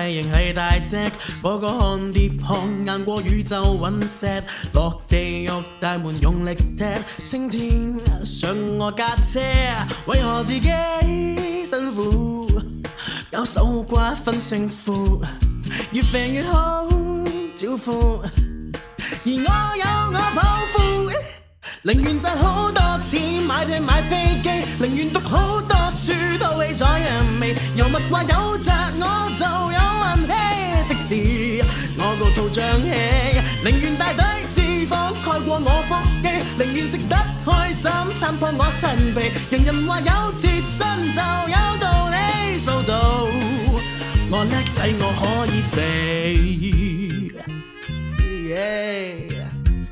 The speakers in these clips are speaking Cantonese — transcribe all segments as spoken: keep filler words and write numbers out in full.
型係大隻，嗰個看跌碰硬過宇宙隕石，落地獄大門用力踢，升天上我架車，為何自己辛苦？搞手瓜分勝負，越肥越好招呼，而我有我抱負，寧願賺好多錢買艇買飛機，寧願讀好多書套戲在人味，又物話有着我就有運氣，即使我個肚脹氣，寧願大堆脂肪蓋過我腹肌，寧願食得開心撐破我陳皮，人人話有自信就有道理，數到我叻仔我可以飛、yeah.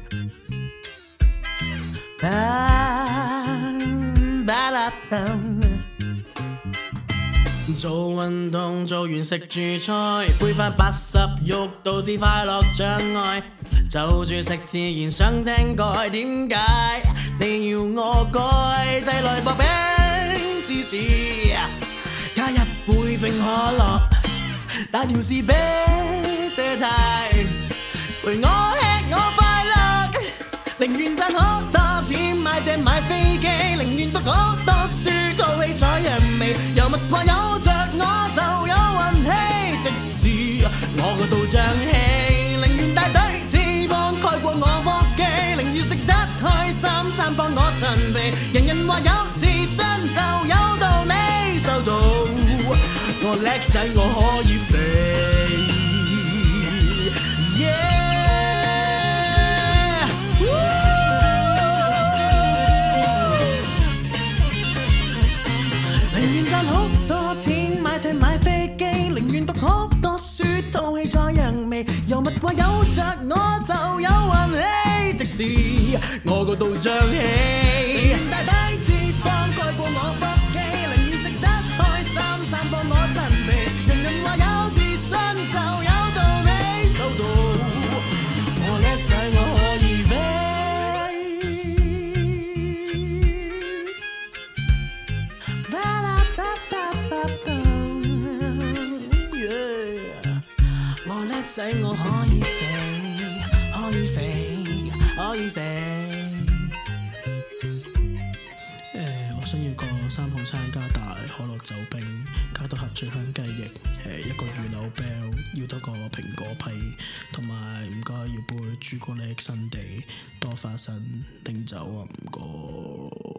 做運動做完食住菜，配發八十肉導致快樂障礙，就住食自然想聽改，點解你要我改？遞來薄餅芝士，加一杯冰可樂，打條士啤射題，陪我吃我快樂，寧願賺好多錢買艇買飛機，寧願讀好多書套戲在人味，又物話有着我就有運氣，即使我個肚脹氣，寧願大堆脂肪蓋過我腹肌，寧願食得開心撐破我陳皮，人人話有自信就有道理，收到我叻仔我可以飛、yeah.好多錢買艇買飛機，寧願讀好多書套戲在人味，又物話有着我就有運氣，即使我個肚脹氣，寧願大堆脂肪蓋過我腹肌，寧願食得開心撐破我陳皮，人人話有自信就有道理，收到我叻仔我可以飛。我叻仔我可以飛，可以飛，可以飛。誒、呃，我想要個三號餐加大可樂酒冰，加多盒脆香雞翼，誒一個魚柳啤，要多個蘋果批，同埋唔該要杯朱古力新地，多花生，拎走啊唔該。